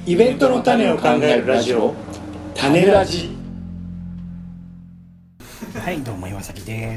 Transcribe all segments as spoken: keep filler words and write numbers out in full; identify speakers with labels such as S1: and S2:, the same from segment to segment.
S1: イベントの種を考えるラジオ、種ラジ。
S2: はい、どうも岩崎です。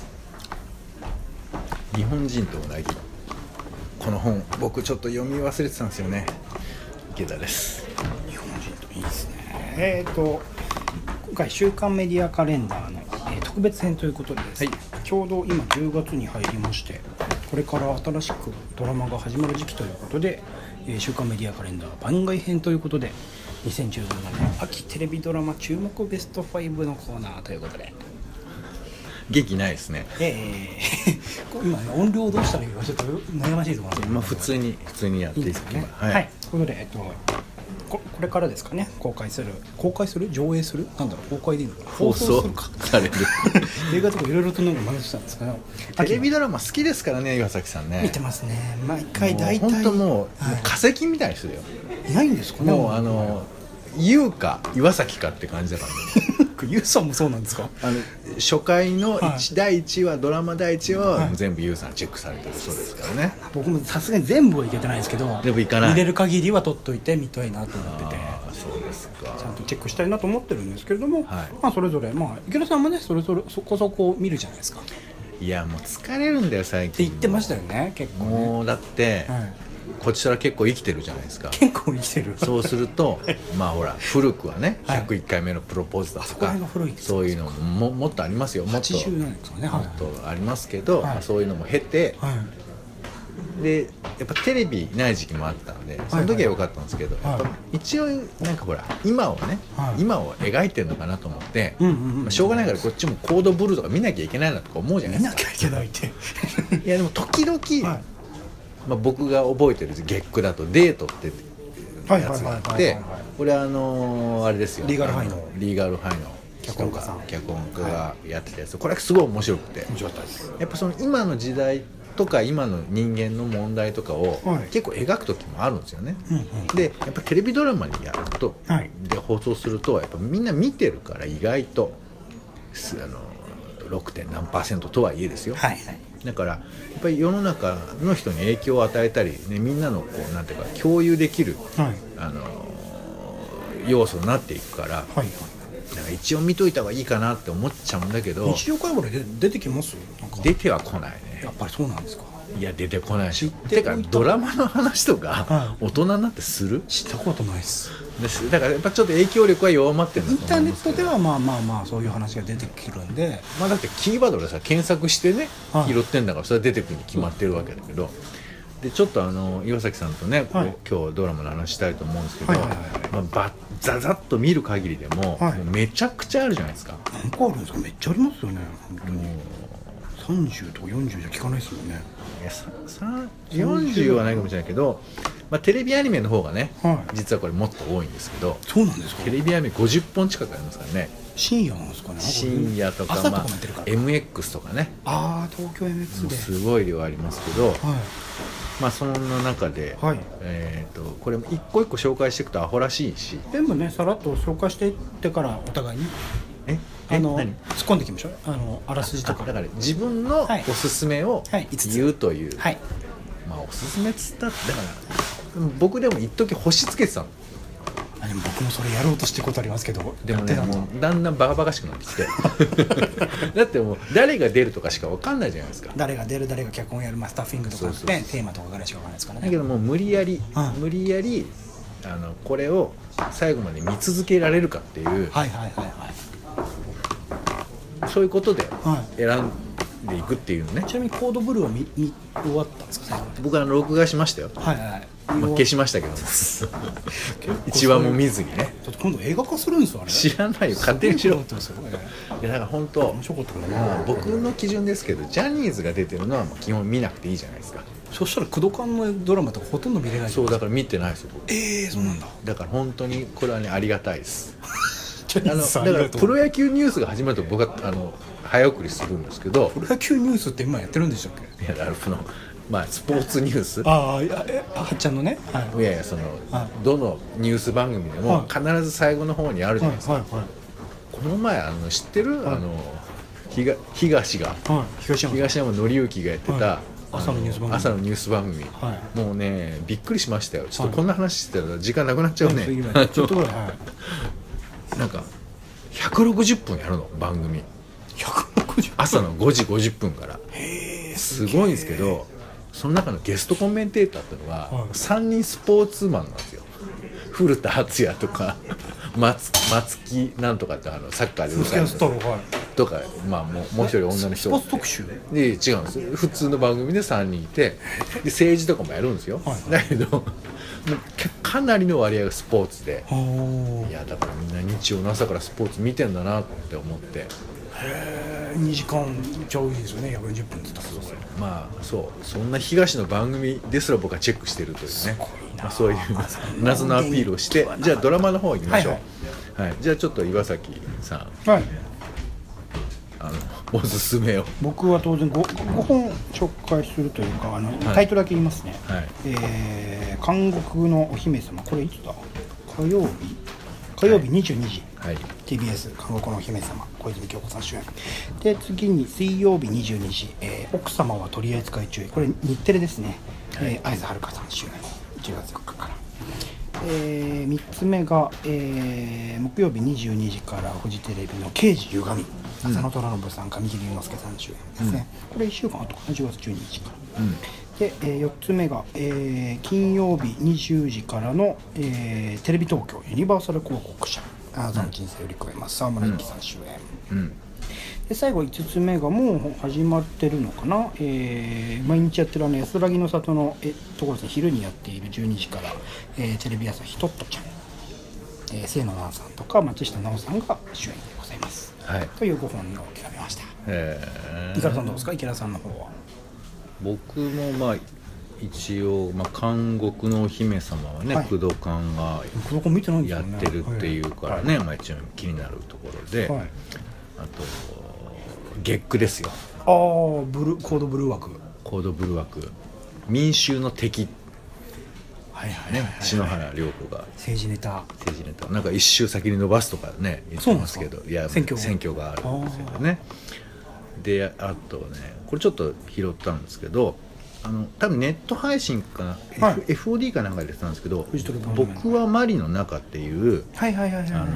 S3: 日本人とうなぎ、この本僕ちょっと読み忘れてたんですよね。池田です。
S2: 日本人といいですね。えーと今回週刊メディアカレンダーの、えー、特別編ということでですね、はい、ちょうど今じゅうがつに入りまして、これから新しくドラマが始まる時期ということで、えー、週刊メディアカレンダー番外編ということで、にせんじゅうななねん秋テレビドラマ注目ベストごのコーナーということで、
S3: 元気ないですね。
S2: えー、今、ね、音量をどうしたらいいかちょっと悩ましいところなんですけど、
S3: まあ、普通に普通にやっていいですかね。
S2: はい、はい、ということで、えっと、こ, これからですかね、公開する公開する上映するなんだろう、公開でいいのかな、
S3: 放送される
S2: 映画とかいろいろとなんか学したんですかね。
S3: テレビドラマ好きですからね、岩崎さんね。
S2: 見てますね、毎回大体。
S3: 本当もう、
S2: はい、
S3: もう化石みたいな人だよ。
S2: いないんですかね。
S3: もうあの優か岩崎かって感じだからね。
S2: ユウさんもそうなんですか。
S3: あの初回のいち、
S2: はい、
S3: だいいちわ、ドラマだいいちわは全部ユウさんチェックされてるそうですからね。
S2: 僕もさすがに全部はいけてないんですけど、
S3: でもいかない、
S2: 見れる限りは撮っといて見たいなと思ってて、
S3: そうですか、
S2: ちゃんとチェックしたいなと思ってるんですけれども、
S3: はい、
S2: まあ、それぞれ、まあ、池田さんもねそれぞれそこそこ見るじゃないですか。
S3: いやもう疲れるんだよ最近
S2: って言ってましたよね、結構ね。
S3: もうだって、はい、こちら結構生きてるじゃないですか。
S2: 結構生きてる。
S3: そうするとまあほら古くはね、ひゃくいっかいめのプロポーズだとか、はい、そういうのも も, もっとありますよ。もっと
S2: はちじゅうなんですかね、
S3: もっとありますけど、はい、まあ、そういうのも経て、はい、でやっぱテレビない時期もあったのでその時は良かったんですけど、はいはい、やっぱ一応なんかほら今をね、はい、今を描いてるのかなと思って、うんうんうん、まあ、しょうがないからこっちもコードブルーとか見なきゃいけないなとか思うじゃないですか。
S2: 見なきゃいけないって
S3: いやでも時々、はい、まあ、僕が覚えてる月くだとデートってやつがあって、これはあのー、あれですよ、
S2: リーガルハイの
S3: リーガルハイの
S2: 脚本家さん
S3: 脚本家がやってたやつ、はい、これすごい面白くて、
S2: 面白かったです。
S3: やっぱその今の時代とか今の人間の問題とかを結構描く時もあるんですよね、はい、でやっぱテレビドラマにやると、はい、で放送するとやっぱみんな見てるから意外とあの ろく. 何パーセントとはいえですよ、はいはい、だからやっぱり世の中の人に影響を与えたり、ね、みんなのこうなんていうか共有できる、はい、あの要素になっていくから、はいはい、だから一応見といた方がいいかなって思っちゃうんだけど、
S2: 日常会話で出てきます？なんか
S3: 出てはこないね。
S2: やっぱりそうなんですか。
S3: いや出てこないし、てかドラマの話とか大人になってする？
S2: したことないです
S3: ですだからやっぱちょっと影響力は弱まってるんだと思うんですけど、
S2: インターネットではまあまあまあそういう話が出てくるんで、
S3: まあだってキーワードでさ検索してね、はい、拾ってんだからそれは出てくるに決まってるわけだけど、でちょっとあの岩崎さんとね、はい、今日ドラマの話したいと思うんですけど、はいはいはい、まあ、ばざざっと見る限りでも、はい、もうめちゃくちゃあるじゃないですか。
S2: 何かあるんですか？めっちゃありますよね。本当にさんじゅうとかよんじゅうじゃ聞かないですもんね。
S3: いやよんじゅうはないかもしれないけど、まあ、テレビアニメの方がね、はい、実はこれもっと多いんですけど。
S2: そうなんですか。
S3: テレビアニメごじゅっぽん近くありますからね。
S2: 深夜なんですかね。
S3: 深夜とか、
S2: 朝とかもやってるから、
S3: まあ、エムエックス とかね。
S2: ああ東京 エムエックス です
S3: ごい量ありますけど、はい、まあそんな中で、はい、えー、とこれ一個一個紹介していくとアホらしいし、
S2: 全部ねさらっと紹介していってからお互いにえあの突っ込んでいきましょう。あのあらすじとか
S3: だから自分のおすすめを言うという、
S2: はいはい、
S3: まあおすすめっつったってだから僕でも一時星つけてたの。
S2: あでも僕もそれやろうとしてることありますけど、
S3: でもねもうだんだんバカバカしくなってきてだってもう誰が出るとかしか分かんないじゃないですか。
S2: 誰が出る誰が脚本やる、まあ、スタッフィングとか、ね、そうそうそうテーマとかぐらいしか分かんないですからね。
S3: だけどもう無理やり、うん、無理やりあのこれを最後まで見続けられるかっていう、はいはいはいはい、そういうことで選んでいくっていうのね、はい、
S2: ちなみにコードブルーは 見, 見終わったんですか？最後
S3: 僕は録画しましたよ。はいはい、まあ、消しましたけど一話も見ずにね。
S2: ちょっと今度映画化するんですよあれ。
S3: 知らないよ勝手にしろ。いやだから本当
S2: 面白かったかな。
S3: 僕の基準ですけどジャニーズが出てるのは基本見なくていいじゃないですか。
S2: そしたら工藤館のドラマとかほとんど見れない。
S3: そうだから見てないですよ。
S2: ええー、そうなんだ、
S3: うん、だから本当にこれはねありがたいですあのだからプロ野球ニュースが始まると僕はあの早送りするんですけど。
S2: プロ野球ニュースって今やってるんでしたっけ？
S3: いやだからそのまあ、スポーツニュース、
S2: ああ、いやえはっちゃんのね、はい、
S3: いやいやその、はい、どのニュース番組でも必ず最後の方にあるじゃないですか、はいはいはい、この前あの知ってる、はい、あの東が、はい、東山、
S2: 東
S3: 山紀之がやってた、はい、
S2: 朝のニュース番組
S3: 朝のニュース番組、
S2: はい、
S3: もうねびっくりしましたよ。ちょっとこんな話してたら時間なくなっちゃうね、
S2: はい、ちょっとぐらい、は
S3: い、なんかひゃくろくじゅっぷんやるの番組、
S2: ひゃくろくじゅっぷん
S3: 朝のごじごじゅっぷんから。
S2: へー
S3: すごいんですけど、その中のゲストコメンテーターっていうのは、はい、さんにんスポーツマンなんですよ。古田敦也とか松, 松木なんとかってあのサッカーでうるさいとか、まあ、もう, もう一人女の人
S2: スポーツ特集
S3: で違うんです。普通の番組でさんにんいて、で政治とかもやるんですよ、はい、だけどもうかなりの割合がスポーツで、いやだからみんな日曜の朝からスポーツ見てんだなって思って。
S2: へー、にじかんちょいですよね、ひゃくよんじゅっぷんって言ったら。
S3: そうそう、まあそうそんな東の番組ですら僕はチェックしてるというね、まあ、そういう謎のアピールをして、じゃあドラマの方行きましょう。はい、はい、じゃあちょっと岩崎さん、はい、あのおすすめを。
S2: 僕は当然 5, ごほん紹介するというか、あの、はい、タイトルだけ言いますね、はい、えー、監獄のお姫様、これいつだ、火曜日火曜日にじゅうにじ、はい、ティービーエス 監獄のお姫様、小泉京子さん主演で、次に水曜日にじゅうにじ、えー、奥様は取り扱い注意、これ日テレですね、はい、えー、会津遥さん主演、いちがつよっかから、えー、みっつめが、えー、木曜日にじゅうにじからフジテレビの刑事ゆがみ、浅野虎信さん、上木隆之介さん主演ですね、うん、これいっしゅうかんあとかな、じゅうがつじゅうににちから、うん、で、えー、よっつめが、えー、金曜日にじゅうじからの、えー、テレビ東京ユニバーサル広告社、あなたの人生を売り越えます、沢村一樹さん主演、うん、で最後いつつめがもう始まってるのかな、えー、毎日やってるあの安らぎの里のえところですね、昼にやっているじゅうにじから、えー、テレビ朝日トットちゃん、えー、清野奈緒さんとか松下奈緒さんが主演でございます、はい、というごほんを選びました。池田さんどうですか、池田さんの方は。
S3: 僕もまあ一応、まあ、監獄のお姫様はね、はい、工藤館がやってるっていうからね、はい、まあ、一応気になるところで、はい、あと月9ですよ。
S2: ああ、ブルコードブルー枠、
S3: コードブルー枠、民衆の敵、
S2: はいはいはいはい、
S3: ね、篠原涼子が
S2: 政治ネタ
S3: 政治ネタなんか一周先に伸ばすとかね言ってますけど、いや選挙選挙があるんですよね。であとね、これちょっと拾ったんですけど、あの多分ネット配信かな、はい、F、エフオーディー かなんかでやってたんですけど、僕はマリの中っていう、
S2: はいはいはいはい、
S3: あのー、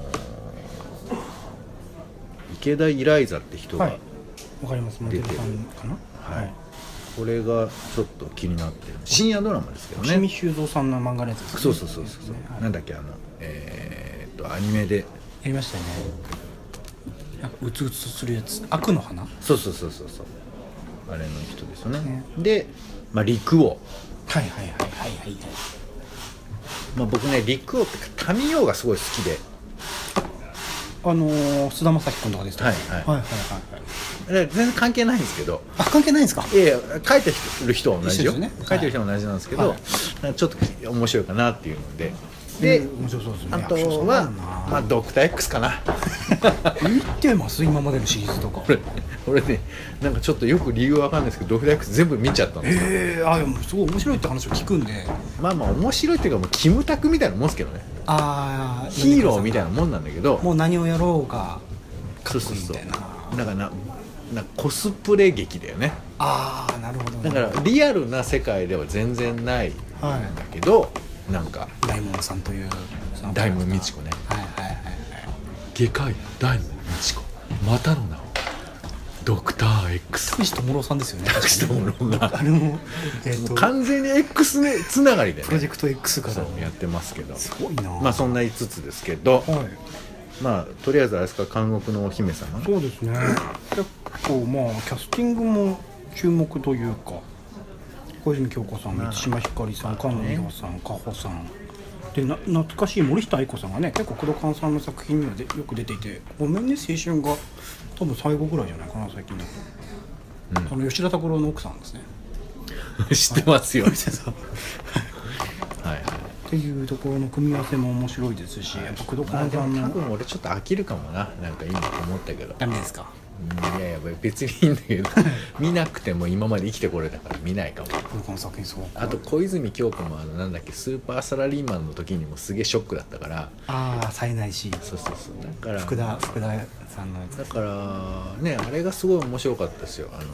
S3: 池田イライザって人が
S2: わかります、モデルさんかな、
S3: はい、これがちょっと気になってる深夜ドラマですけどね。
S2: 伏見修造さんの漫画のやつですね。
S3: そうそうそうそう、はい、なんだっけ、あのえー、っとアニメでや
S2: りましたよね、なんかうつうつとするやつ、悪の花、
S3: そうそうそうそうそう、あれの人ですよね。ねで、まあ、陸王、
S2: はいはいはいはいはい、
S3: まあ、僕ね陸王って民王がすごい好きで、
S2: あのー、菅田将暉君とかですか、
S3: はいはいはいはいはい、全然関係ないんですけど。
S2: あ、関係ないんですか。
S3: いやいや、書いてる人は同じよ、
S2: ね、
S3: 書いてる人は同じなんですけど、はい、ちょっと面白いかなっていうので、で、うん、面白そうですね、あとは、まあ、ドクター X かな
S2: 見てます今までのシリーズとか。
S3: これ俺ね、なんかちょっとよく理由わかんないですけど、ドクター X 全部見ちゃったんですよ。
S2: へー、あ、でもすごい面白いって話を聞くんで、
S3: まあまあ面白いっていうか、もうキムタクみたいなもんですけどね。
S2: あ、
S3: ヒーローみたいなもんなんだけど、
S2: もう何をやろうがかっこいいみたいな。
S3: そうそうそう、だからななコスプレ劇だよね。
S2: ああ、なるほど、ね、
S3: だからリアルな世界では全然ないんだけど、はい、なんか
S2: 大門さんという
S3: 大門未知子ね、
S2: はいはいはいはい、
S3: 外科医大門未知子、またの名をドクター X、
S2: 田口智朗さんですよね。
S3: 田口智朗が
S2: あれも、えー、と
S3: 完全に X つながりで、ね、
S2: プロジェクト X から
S3: やってますけど、
S2: すごいな。
S3: まあそんないつつですけど、はい、まあとりあえずあれですか、監獄のお姫様。
S2: そうですね、結構まあキャスティングも注目というか、小泉京子さん、満島ひかりさん、菅野美穂さん、加穂さんで、な懐かしい森下愛子さんがね、結構工藤館さんの作品にはでよく出ていて、ごめんね青春が多分最後ぐらいじゃないかな最近だと、うん、あの吉田拓郎の奥さんですね
S3: 知ってますよはい
S2: はい、っていうところの組み合わせも面白いですし、やっぱ工藤館さんの、
S3: 多分俺ちょっと飽きるかもな、なんか今思ったけど。
S2: ダメですか。
S3: いやいや別にいいんだけど見なくても今まで生きてこれたから見ないかも。
S2: この作品そう。
S3: あと小泉京子もあのなんだっけ、スーパーサラリーマンの時にもすげえショックだったから。
S2: ああ、冴えないし。
S3: そうそうそう、だから
S2: 福田福田さんのやつ
S3: だからね、あれがすごい面白かったですよ。あの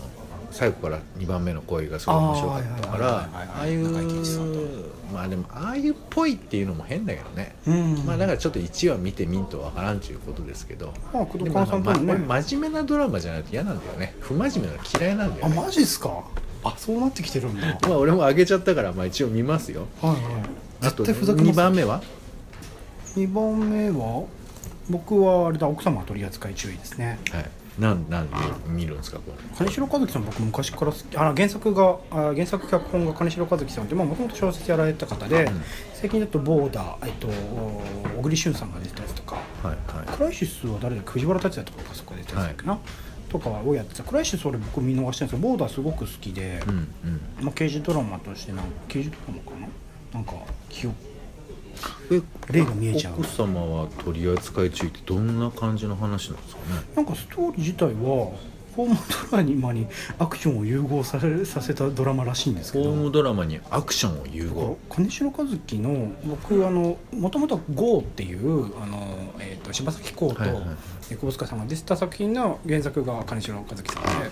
S3: 最後からにばんめの恋がすごい面白かったから、ああいうまあでもああいうっぽいっていうのも変だけどね、うん、まあだからちょっといちわ見てみんとわからんということですけど、
S2: まあ工藤さんともね、
S3: ま、真面目なドラマじゃないと嫌なんだよね。不真面目なの嫌いなんだよね。
S2: あマジっすか。あそうなってきてるんだ。
S3: まあ俺も上げちゃったからまあ一応見ますよ。はいはい。あとにばんめは
S2: にばんめは僕はあれだ、奥様は取り扱い注意ですね。
S3: はい。なんなんで見るんですかこれ。
S2: 金城和樹さん僕昔から好き。あ原作があ原作脚本が金城和樹さんで、まあもともと小説やられた方で、うん、最近だとボーダー、えっと小栗旬さんが出てたやつとか、はいはい、クライシスは誰だっけ、藤原竜也とかがそこで出てたやつかな、はい、とかをやってた。クライシス俺僕見逃してるんですけど、ボーダーすごく好きで、うんうんまあ、刑事ドラマとしてなんか刑事ドラマかな、なんか記憶例が見えちゃう。
S3: 奥様は取り扱い注意ってどんな感じの話なんですかね。
S2: なんかストーリー自体はホームドラマにアクションを融合させ、させたドラマらしいんですけど、
S3: ホームドラマにアクションを融合。
S2: 金城和樹の僕あのもともと ゴー っていうあの、えー、と柴咲コウと小塚さんが出てた作品の原作が金城和樹さん で,、はいはい、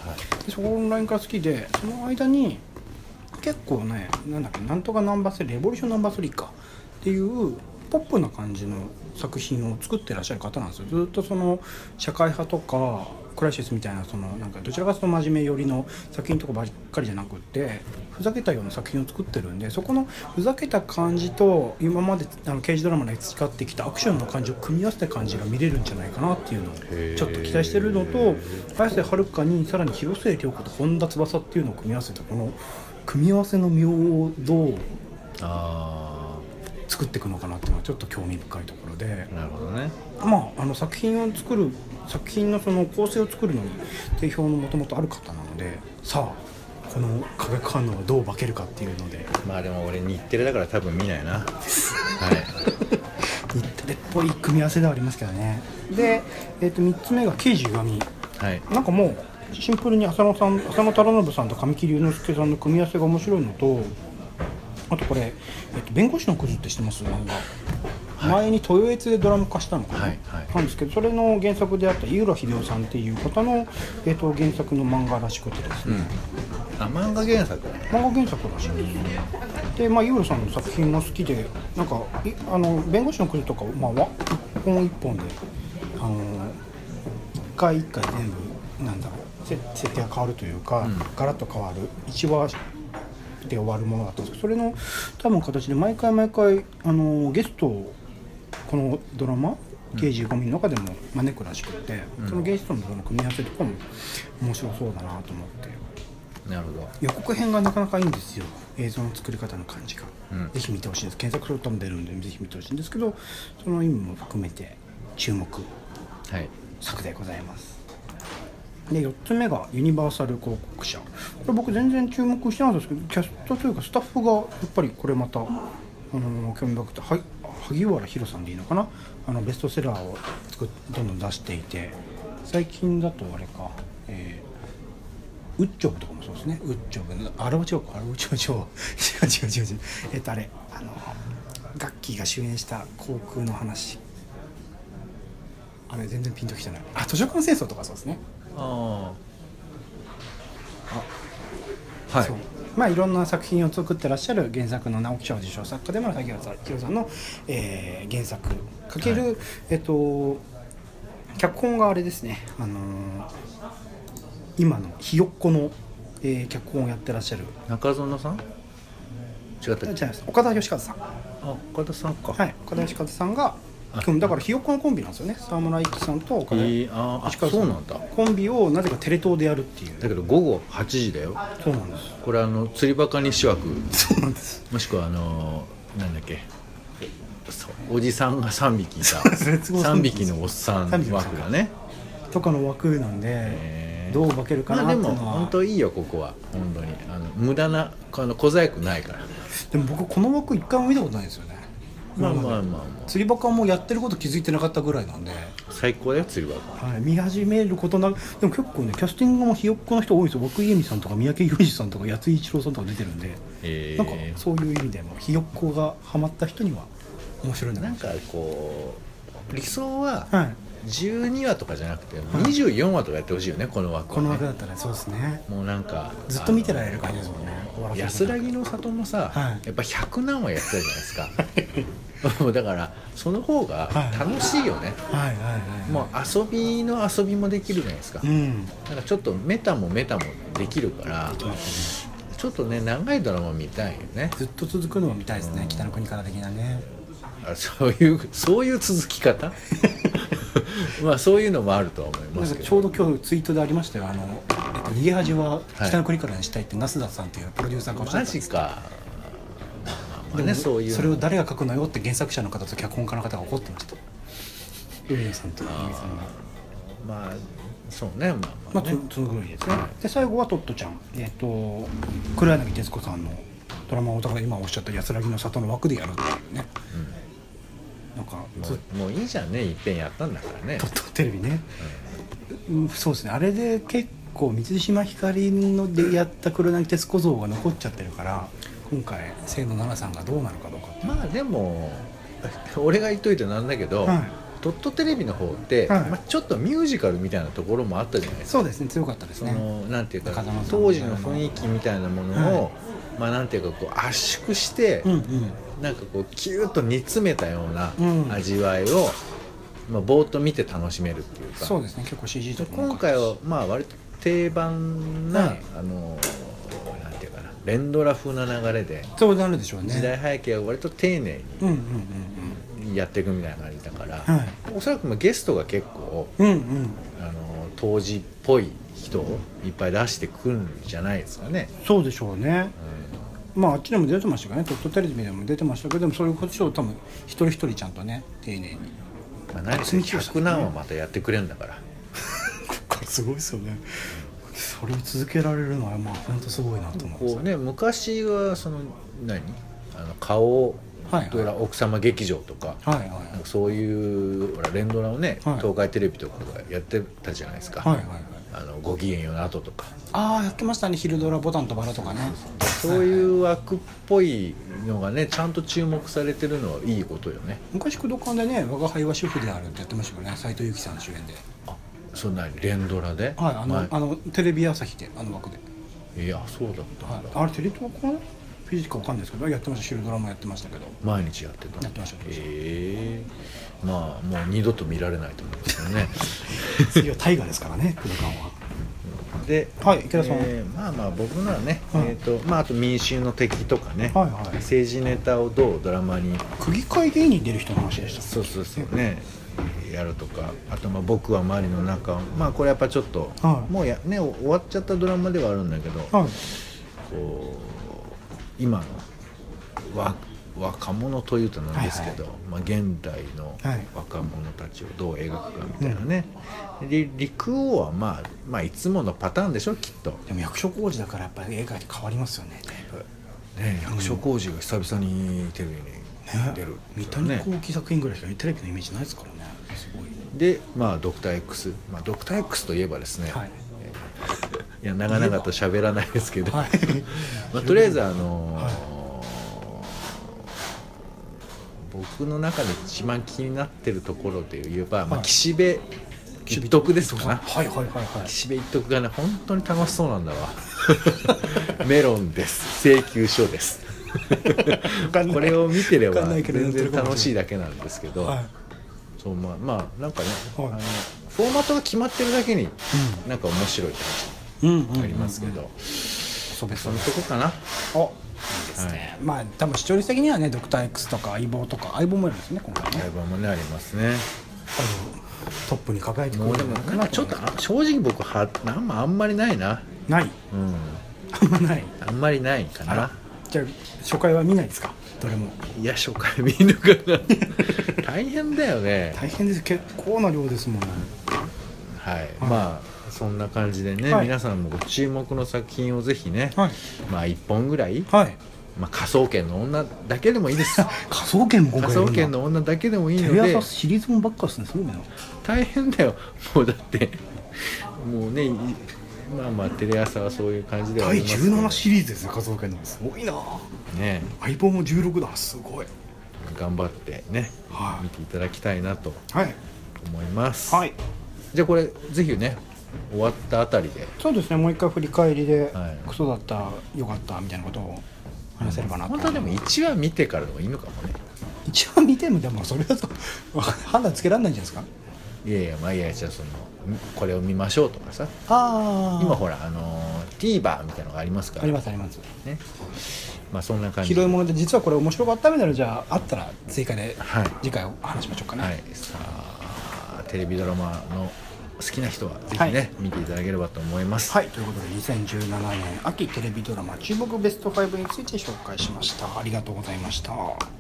S2: でそこのラインから好きで、その間に結構ね、なんだっけ、なんとかナンバースリーレボリューションナンバースリーかっていうポップな感じの作品を作ってらっしゃる方なんですよ。ずっとその社会派とかクライシスみたいな、そのなんかどちらかというと真面目寄りの作品とかばっかりじゃなくって、ふざけたような作品を作ってるんで、そこのふざけた感じと今まであの刑事ドラマで培ってきたアクションの感じを組み合わせた感じが見れるんじゃないかなっていうのをちょっと期待してるのと、綾瀬はるかにさらに広末涼子と本田翼っていうのを組み合わせたこの組み合わせの妙をどう作っていくのかなっていうのはちょっと興味深いところで。
S3: なるほどね。
S2: まああの作品を作る作品のその構成を作るのに定評のもともとある方なので、さあこの化学反応はどう化けるかっていうので、
S3: まあでも俺日テレだから多分見ないなはい
S2: 日テレっぽい組み合わせではありますけどね。で、えー、とみっつめが刑事ゆがみ、はい、なんかもうシンプルに浅野さん、浅野忠信さんと神木隆之介さんの組み合わせが面白いのと、あとこれ、えっと、弁護士のクズって知ってます？漫画、はい、前に豊悦でドラマ化したのかな、はいはい、なんですけど、それの原作であった井浦秀夫さんっていう方の、えっと、原作の漫画らしくてですね、
S3: うん、あ漫画原作
S2: 漫画原作らしいんです。で、まあ、井浦さんの作品も好きで、なんかいあの弁護士のクズとか、まあ、一本一本であの一回一回全部なんだろう設定が変わるというか、うん、ガラッと変わるいちわで終わるものだったんですけど、それの多分形で毎回毎回あのゲストをこのドラマ刑事ごみの中でも招くらしくて、うん、そのゲストの組み合わせとかも面白そうだなと思って。
S3: なるほど。
S2: 予告編がなかなかいいんですよ、映像の作り方の感じが、うん、ぜひ見てほしいです。検索すると出るんでぜひ見てほしいんですけど、その意味も含めて注目作でございます。でよっつめがユニバーサル広告社。これ僕全然注目してなかったんですけど、キャストというかスタッフがやっぱりこれまた、あの興味深くて、は萩原弘さんでいいのかな、あのベストセラーを作っどんどん出していて、最近だとあれか、えー、ウッチョブとかもそうですね。ウッチョブのあれは違うか、あれは違う違う違う違う違うえっとあれあのガッキーが主演した航空の話、あれ全然ピンときてない。あ図書館戦争とかそうですね。ああはい、そうまあいろんな作品を作ってらっしゃる原作の直木賞受賞作家でもある萩原弘さんの、えー、原作かける、はい、えっと脚本があれですね、あのー、今のひよっこの、えー、脚本をやってらっしゃる
S3: 中園さん違ったっけ？
S2: 岡田義和さん。
S3: あ岡田さんか。
S2: はい岡田義和さんがだからひよっこのコンビなんですよね。沢村一樹さんと岡田義和さん、そうなんだ。コンビをなぜかテレ東でやるっていう。
S3: だけどごごはちじだよ。
S2: そうなんです。
S3: これあの釣りバカ西枠。
S2: そうなんです。
S3: もしくはあのなんだっけ、おじさんがさんびきいたさんびきのおっさん枠がね
S2: とかの枠なんで、どう化けるかなっていうのは。
S3: まあ、でも本当いいよここは本当にあの無駄なあの小細工ないから。
S2: でも僕この枠一回も見たことないんですよね。
S3: まあまあまあ、まあ、
S2: 釣りバカもやってること気づいてなかったぐらいなんで
S3: 最高だよ釣りバカ、
S2: はい、見始めることな。でも結構ねキャスティングもひよっこの人多いんですよ。涌井絵美さんとか三宅裕司さんとか八井一郎さんとか出てるんで、えー、なんかそういう意味でもひよっこがハマった人には面白いんだな。
S3: なんかこう理想は、
S2: はい、
S3: じゅうにわとかじゃなくてにじゅうよんわとかやってほしいよね、この枠は、ね、
S2: この枠だったらそうですね。
S3: もうなんか
S2: ずっと見てられる感じですもんね。
S3: 安らぎの里もさ、はい、やっぱひゃくなんわやってたじゃないですかだからその方が楽しいよね。もう遊びの遊びもできるじゃないですか、うん、なんかちょっとメタもメタもできるから、ちょっとね長いドラマ見たいよね。
S2: ずっと続くのを見たいですね、うん、北の国から的なね。
S3: あ、そういうそういう続き方まあそういうのもあるとは思いますけど、
S2: ちょうど今日ツイートでありましたよ、あの、えっと、逃げ恥は北の国からにしたいって、那須田さんっていうプロデューサーがおっしゃってたんです。
S3: マジか。
S2: でもね、そういうそれを誰が書くのよって原作者の方と脚本家の方が怒ってました。上野さんと由美さんが。
S3: まあそうね、まあまあ、
S2: まあ、そのぐらいですね。で最後はトットちゃん、えっと黒柳徹子さんのドラマをお互い今おっしゃった安らぎの里の枠でやるっていうね。うん、なんか
S3: もう、もういいじゃんね、いっぺんやったんだからね。
S2: トットテレビね。うん、そうですね。あれで結構水島ひかりのでやった黒柳徹子像が残っちゃってるから。今回清野菜名さんがどうなるかどうかって。
S3: まあでも俺が言っといてなんだけど、はい、トットテレビの方って、はい、まあ、ちょっとミュージカルみたいなところもあったじゃないですか。
S2: そうですね、強かったですね。
S3: そのなんていうか当時の雰囲気みたいなものを、はい、まあなんていうかこう圧縮して、うんうん、なんかこうキューッと煮詰めたような味わいを、うん、まあ、ぼーっと見て楽しめるっていうか。
S2: そうですね、結構 シージー とか
S3: 今回はまあ割と定番な、はい、あの連ドラ風な流れで、
S2: そうなるでしょうね。
S3: 時代背景を割と丁寧にやっていくみたいな感じだから、はい、おそらくもゲストが結構、うんうん、あの当時っぽい人をいっぱい出してくるんじゃないですかね。
S2: そうでしょうね、うん、まああっちでも出てましたけどね、トットテレビでも出てましたけど、でもそれこそ多分一人一人ちゃんとね丁寧に、
S3: まあ、何せひゃくなんはまたやってくれるんだから
S2: これすごいですよね。それを続けられるのはまあ本当すごいなと思うんですよね。
S3: 昔はその何あの顔ドラ、はいはい、奥様劇場とか、はいはいはい、そういうほら連ドラをね、はい、東海テレビとかがやってたじゃないですか、はいはいはい、あのごきげんようの後とか、
S2: ああやってましたね、昼ドラボタンとバラとかね。
S3: そういう枠っぽいのがねちゃんと注目されてるのはいいことよね。
S2: 昔工藤館でね、我が輩は主婦であるってやってましたけどね、斉藤由貴さん主演で。あ、
S3: そんな連ドラで、
S2: はい、あの、あのテレビ朝日であの枠で。
S3: いやそうだったんだ、
S2: はい、あれテレ東かなフィジカわかんないですけどやってました。昼ドラもやってましたけど
S3: 毎日やってた。
S2: やってました。
S3: ええー、まあもう二度と見られないと思うんですけどね
S2: 次は大河ですからね、工藤館は。
S3: で、
S2: はい、池田さん、
S3: えー、まあまあ僕のはね、はい、えーとまあ、あと民衆の敵とかね、
S2: はいはい、
S3: 政治ネタをどうドラマに
S2: 区議会芸人出る人の話でした。
S3: そうそうそうね、やるとか、あとまあ僕は周りの中、まあこれやっぱちょっと、はい、もうやね終わっちゃったドラマではあるんだけど、はい、こう今の若若者というとなんですけど、はいはい、まあ、現代の若者たちをどう描くかみたいなね、はい、で陸王は、まあ、まあいつものパターンでしょきっと。
S2: でも役所広司だからやっぱり映画って変わりますよね。
S3: ね、役所広司が久々にテレビに出る、ね、
S2: 三谷幸喜作品ぐらいしかテレビのイメージないですからね。すごい。
S3: でまあドクター X、まあ、ドクター X といえばですね、はい、いや長々と喋らないですけど、はい、まあ、とりあえずあのーはい、僕の中で一番気になってるところで言えば、はい、まあ、岸辺一徳ですかな。
S2: はいはいはいはい。
S3: 岸辺一徳がね本当に楽しそうなんだわメロンです、請求書ですこれを見てれば全然楽しいだけなんですけど、はい、そうまあまあなんかね、はい、あのフォーマットが決まってるだけに、うん、なんか面白いって話ありますけど、うんうんうんうん、そのとこかな。
S2: おいいですね、はい、まあ多分視聴率的にはねドクター X とか相棒とか相棒もあるんですね今回ね。
S3: 相棒もねありますね。
S2: あのトップに抱えてくる。
S3: もうでもなんかちょっと正直僕はあんまあんまりないな。
S2: ない、うん、あんまない。
S3: あんまりないかな。
S2: じゃあ初回は見ないですかどれも。
S3: いや初回見るかな大変だよね。
S2: 大変です、結構な量ですもんね。
S3: はい、はい、まあそんな感じでね、はい、皆さんもご注目の作品をぜひね、はい、まあいっぽんぐらい、はい、まあ、科捜研の女だけでもいいです
S2: 科捜研も今回
S3: 科捜研の女だけでもいいので、
S2: テレ朝シリーズもばっかですね。すごいな。
S3: 大変だよもうだってもうね、まあまあテレ朝はそういう感じではありますけど、
S2: だいじゅうななシリーズですね科捜研の。すごいな
S3: ね。
S2: 相棒もじゅうろくだ、すごい。
S3: 頑張ってね、はい、見ていただきたいなと思います。
S2: はい、
S3: じゃあこれぜひね終わったあたりで、
S2: そうですね、もう一回振り返りで、
S3: はい、
S2: クソだったよかったみたいなことを話せればなと。
S3: 本当はでもいちわ見てからの方がいいのかもね。
S2: いちわ見てもでもそれだと判断つけられないんじゃないですか。
S3: いやいや、まあいや、じゃあそのこれを見ましょうとかさ、
S2: あ
S3: 今ほらあの TVer みたいなのがありますから。
S2: ありますあります
S3: ね。まあそんな感じ。
S2: 広いもので実はこれ面白かったみたいな、じゃああったら追加で次回お話しましょうかね。
S3: はい、さあテレビドラマの好きな人はぜひね、はい、見ていただければと思います。
S2: はい、ということでにせんじゅうななねん秋テレビドラマ注目ベストファイブについて紹介しました。ありがとうございました。